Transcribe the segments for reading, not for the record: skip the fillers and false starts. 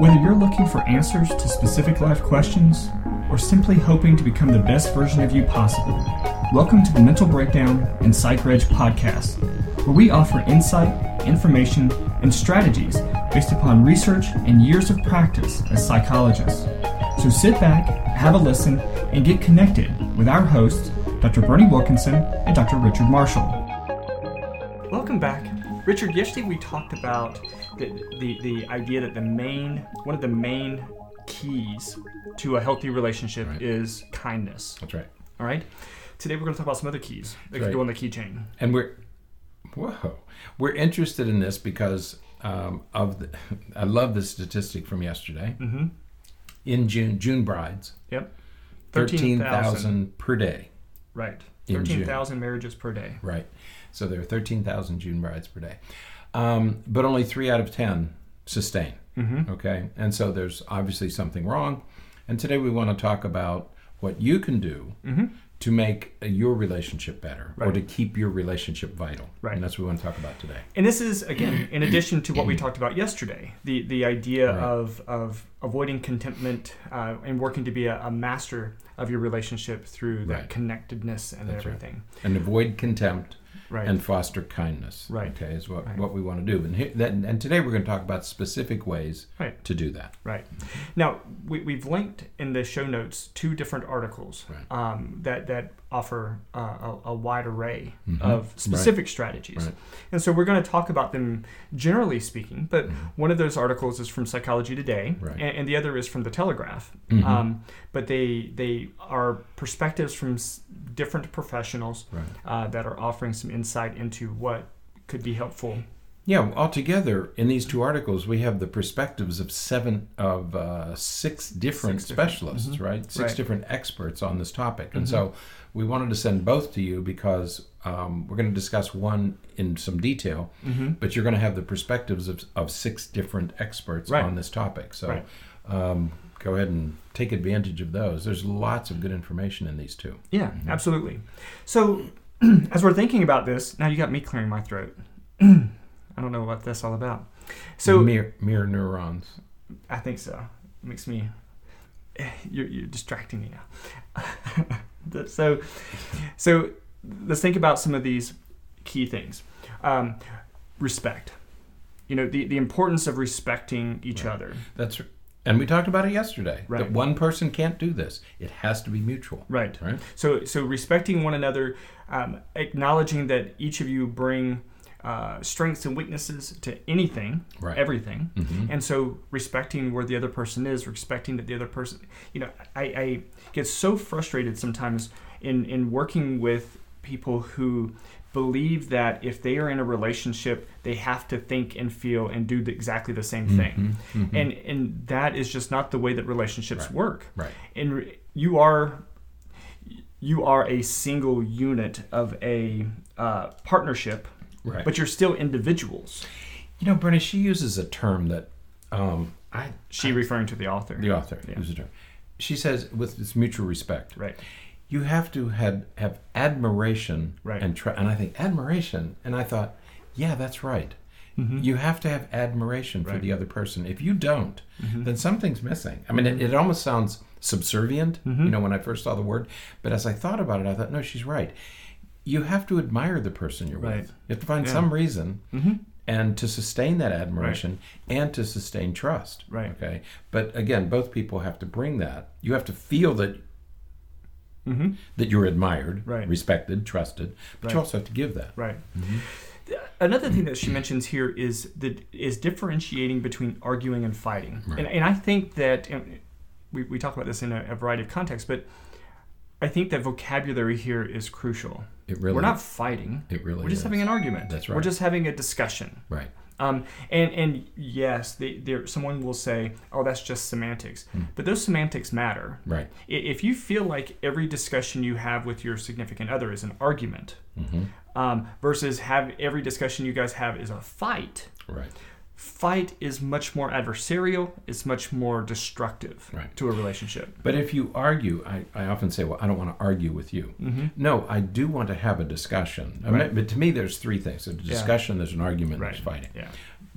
Whether you're looking for answers to specific life questions or simply hoping to become the best version of you possible, welcome to the Mental Breakdown and PsychReg podcast, where we offer insight, information, and strategies based upon research and years of practice as psychologists. So sit back, have a listen, and get connected with our hosts, Dr. Bernie Wilkinson and Dr. Richard Marshall. Welcome back. Richard, yesterday we talked about the idea that one of the main keys to a healthy relationship is kindness. That's right. All right? Today we're going to talk about some other keys that can go on the key chain. And we're interested in this because I love this statistic from yesterday. Mm-hmm. In June brides. Yep. 13,000 per day. Right. 13,000 marriages per day. Right. So there are 13,000 June brides per day. But only 3 out of 10 sustain. Mm-hmm. Okay? And so there's obviously something wrong. And today we want to talk about what you can do to make your relationship better or to keep your relationship vital. Right. And that's what we want to talk about today. And this is, again, in addition to what we talked about yesterday, the idea of avoiding contentment and working to be a master of your relationship through that connectedness and everything. Right. And avoid contempt. Right. And foster kindness. Right. Okay, is what we want to do. And today we're going to talk about specific ways to do that. Right. Now, we've linked in the show notes 2 different articles that offer a wide array of specific strategies. Right. And so we're going to talk about them generally speaking, but one of those articles is from Psychology Today, and the other is from The Telegraph. But they are perspectives from different professionals that are offering some insight into what could be helpful. Yeah, altogether in these 2 articles we have the perspectives of 6 different specialists, right? 6 different experts on this topic. And so we wanted to send both to you because we're going to discuss one in some detail, but you're going to have the perspectives of 6 different experts on this topic. So go ahead and take advantage of those. There's lots of good information in these 2. Yeah, absolutely. So as we're thinking about this, now you got me clearing my throat. I don't know what that's all about. So mirror neurons. I think so. It makes me. You're distracting me now. So let's think about some of these key things. Respect. You know, the importance of respecting each other. That's right. And we talked about it yesterday. Right. That one person can't do this. It has to be mutual. Right. So respecting one another, acknowledging that each of you bring strengths and weaknesses to anything, everything. And so respecting where the other person is, respecting that the other person, I get so frustrated sometimes in working with people who believe that if they are in a relationship, they have to think and feel and do exactly the same thing. And that is just not the way that relationships work. Right. And you are a single unit of a partnership, but you're still individuals. You know, Bernie, she uses a term that referring to the author. The author uses a term. She says with this mutual respect. Right. You have to have admiration and I think admiration, and I thought, yeah, that's right. You have to have admiration for the other person. If you don't, then something's missing. I mean, it almost sounds subservient, when I first saw the word, but as I thought about it, I thought, no, she's right. You have to admire the person you're with. You have to find some reason and to sustain that admiration and to sustain trust. Right. Okay. But again, both people have to bring that. You have to feel that that you're admired, respected, trusted, but you also have to give that. Right. Another thing that she mentions here is differentiating between arguing and fighting. Right. And I think that, and we talk about this in a variety of contexts, but I think that vocabulary here is crucial. We're not fighting. We're just having an argument. That's right. We're just having a discussion. Right. And yes, someone will say, "Oh, that's just semantics," but those semantics matter. Right. If you feel like every discussion you have with your significant other is an argument, versus every discussion you guys have is a fight. Right. Fight is much more adversarial. It's much more destructive to a relationship. But if you argue, I often say, well, I don't want to argue with you. No, I do want to have a discussion. I mean, but to me, there's 3 things. There's a discussion, there's an argument, there's fighting. Yeah. But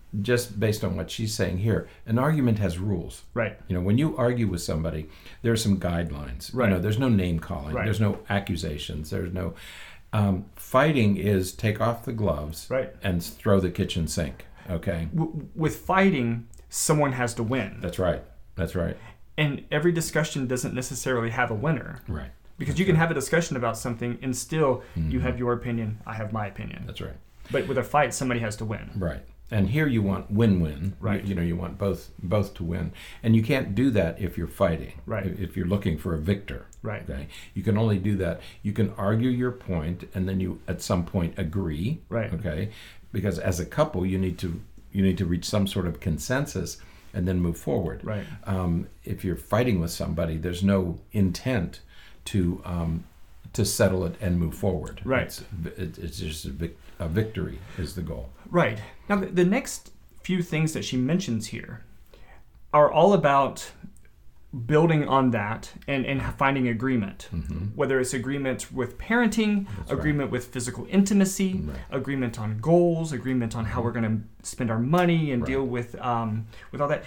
just based on what she's saying here, an argument has rules. Right. When you argue with somebody, there are some guidelines. Right. There's no name calling. Right. There's no accusations. There's no fighting is take off the gloves and throw the kitchen sink. Okay. With fighting, someone has to win. That's right. And every discussion doesn't necessarily have a winner. Right. Because you can have a discussion about something and still you have your opinion, I have my opinion. That's right. But with a fight, somebody has to win. Right. And here you want win-win. Right. You want both to win. And you can't do that if you're fighting. Right. If you're looking for a victor. Right. Okay. You can only do that. You can argue your point and then you at some point agree. Right. Okay. Because as a couple you need to reach some sort of consensus and then move forward. Right. If you're fighting with somebody, there's no intent to settle it and move forward. Right. It's just a victory is the goal. Right. Now, the next few things that she mentions here are all about building on that and finding agreement. Mm-hmm. Whether it's agreement with parenting, agreement with physical intimacy, agreement on goals, agreement on how we're going to spend our money and deal with all that.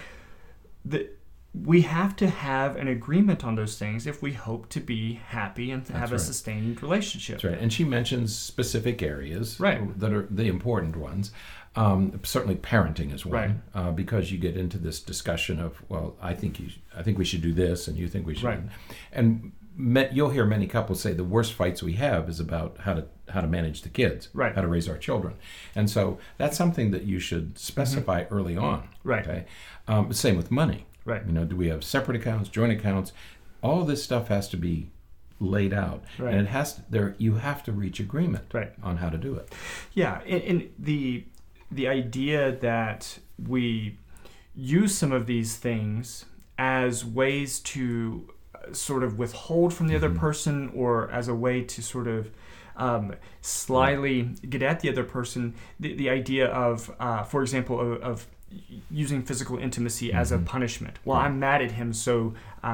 We have to have an agreement on those things if we hope to be happy and have a sustained relationship. That's right. And she mentions specific areas that are the important ones. Certainly parenting is one, because you get into this discussion of, well, I think we should do this and you think we should. Right. And you'll hear many couples say the worst fights we have is about how to manage the kids, how to raise our children. And so that's something that you should specify early on. Right. Okay. Same with money. Right. Do we have separate accounts, joint accounts? All this stuff has to be laid out, and you have to reach agreement on how to do it. Yeah, and the idea that we use some of these things as ways to sort of withhold from the other person, or as a way to sort of slyly get at the other person. The idea of, for example, of using physical intimacy as a punishment. Well, I'm mad at him, so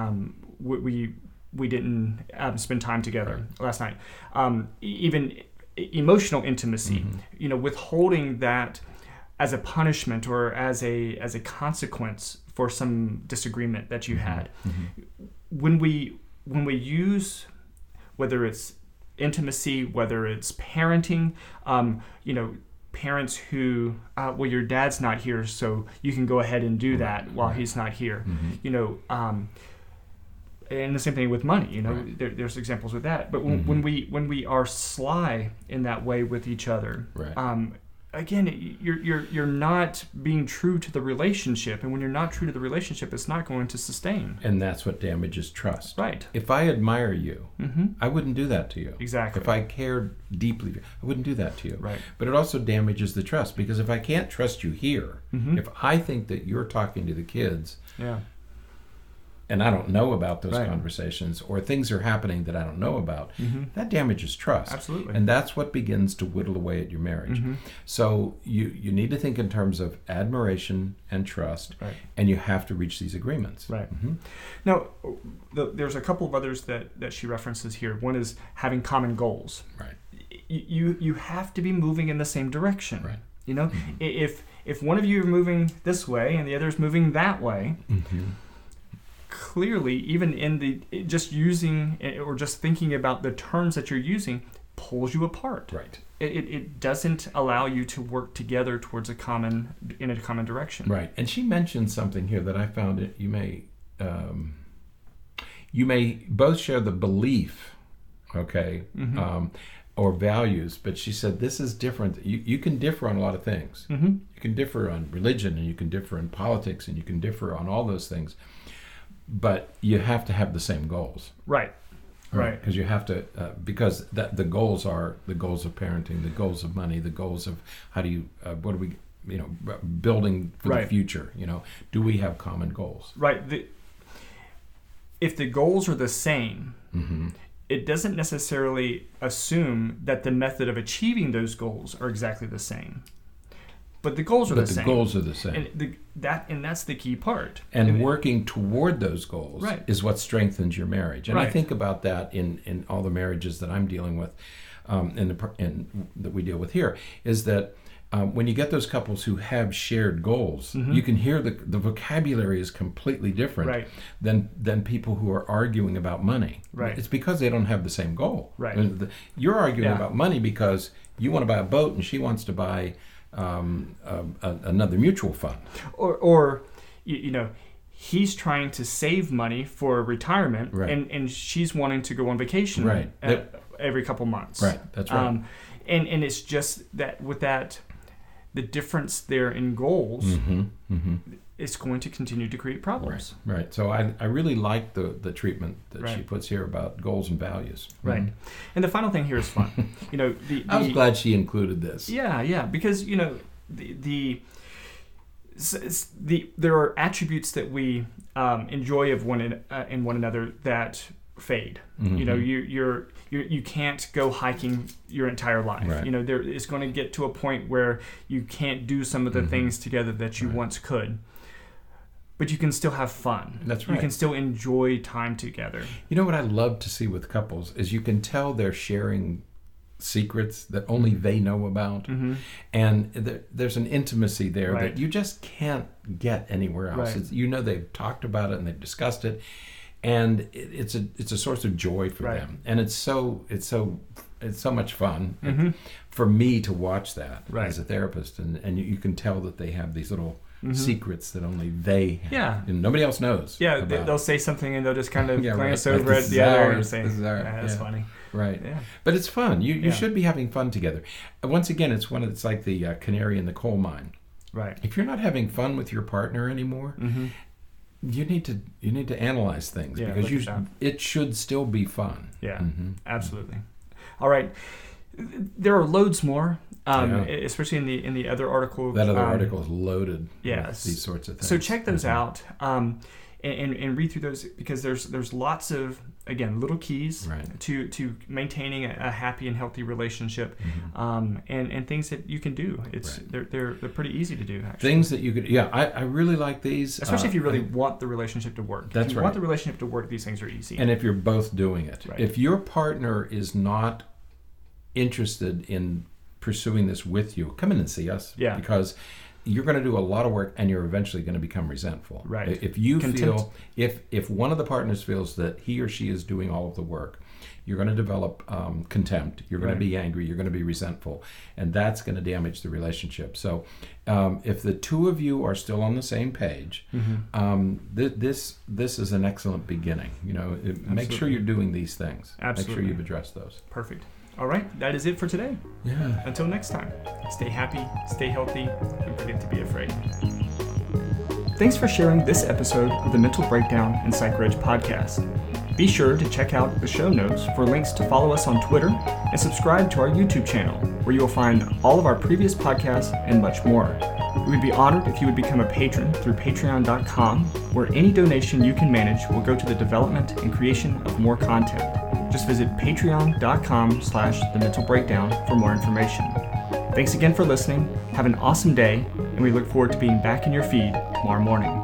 we didn't spend time together last night. Even emotional intimacy, withholding that as a punishment or as a consequence for some disagreement that you had. When we use, whether it's intimacy, whether it's parenting, parents who, well, your dad's not here, so you can go ahead and do that while he's not here. And the same thing with money. There's examples with that. But when we are sly in that way with each other, again, you're not being true to the relationship, and when you're not true to the relationship, it's not going to sustain. And that's what damages trust. Right. If I admire you, I wouldn't do that to you. Exactly. If I cared deeply, I wouldn't do that to you. Right. But it also damages the trust, because if I can't trust you here, if I think that you're talking to the kids, and I don't know about those conversations, or things are happening that I don't know about, that damages trust. Absolutely. And that's what begins to whittle away at your marriage. So you need to think in terms of admiration and trust, and you have to reach these agreements. Right. Now, there's a couple of others that she references here. One is having common goals. Right. You have to be moving in the same direction. Right. If one of you are moving this way and the other is moving that way, clearly, even in just using or just thinking about the terms that you're using pulls you apart. Right. It doesn't allow you to work together towards a common direction. Right. And she mentioned something here that I found you may both share the belief, or values, but she said this is different. You can differ on a lot of things. You can differ on religion, and you can differ in politics, and you can differ on all those things. But you have to have the same goals. Right. Because you have to, because the goals are the goals of parenting, the goals of money, the goals of what are we, building for the future. Do we have common goals? Right. If the goals are the same, it doesn't necessarily assume that the method of achieving those goals are exactly the same. But the goals are the same. The goals are the same. And that's the key part. And working toward those goals is what strengthens your marriage. And I think about that in all the marriages that I'm dealing with, and that we deal with here, is that when you get those couples who have shared goals, you can hear the vocabulary is completely different than people who are arguing about money. Right. It's because they don't have the same goal. Right. I mean, you're arguing about money because you want to buy a boat and she wants to buy another mutual fund. Or you know, he's trying to save money for retirement, and she's wanting to go on vacation every couple months. Right, that's right. And it's just that with that, the difference there in goals is going to continue to create problems. Right. So I really like the treatment that she puts here about goals and values. Right. And the final thing here is fun. You know, I was glad she included this. Yeah, because you know there are attributes that we enjoy of in one another that fade. You know, you can't go hiking your entire life. Right. You know, it's going to get to a point where you can't do some of the things together that you once could. But you can still have fun. That's right. You can still enjoy time together. You know what I love to see with couples is you can tell they're sharing secrets that only they know about, and there's an intimacy there that you just can't get anywhere else. It's, you know, they've talked about it and they've discussed it, and it's a source of joy for them, and it's so much fun for me to watch that as a therapist, and you can tell that they have these little secrets that only they have, and nobody else knows. They'll say something and they'll just kind of glance over at the other and say, that's funny. Right. Yeah. But it's fun. You should be having fun together. Once again, it's like the canary in the coal mine. Right. If you're not having fun with your partner anymore, you need to analyze things, because it should still be fun. Yeah. Absolutely. All right. There are loads more, especially in the other article. That other article is loaded with these sorts of things. So check those out and read through those, because there's lots of, again, little keys to maintaining a happy and healthy relationship, and things that you can do. They're pretty easy to do, actually. Things that you could, I really like these. Especially if you really want the relationship to work. That's if you want the relationship to work, these things are easy. And if you're both doing it. Right. If your partner is not interested in pursuing this with you, come in and see us. Yeah. Because you're going to do a lot of work and you're eventually going to become resentful. Right. If you feel, if one of the partners feels that he or she is doing all of the work, you're going to develop contempt. You're going to be angry. You're going to be resentful. And that's going to damage the relationship. So if the two of you are still on the same page, this is an excellent beginning. You know, make sure you're doing these things. Absolutely. Make sure you've addressed those. Perfect. All right, that is it for today. Yeah. Until next time, stay happy, stay healthy, and forget to be afraid. Thanks for sharing this episode of the Mental Breakdown and PsychReg podcast. Be sure to check out the show notes for links to follow us on Twitter and subscribe to our YouTube channel, where you will find all of our previous podcasts and much more. We would be honored if you would become a patron through patreon.com, where any donation you can manage will go to the development and creation of more content. Just visit patreon.com/thementalbreakdown for more information. Thanks again for listening. Have an awesome day, and we look forward to being back in your feed tomorrow morning.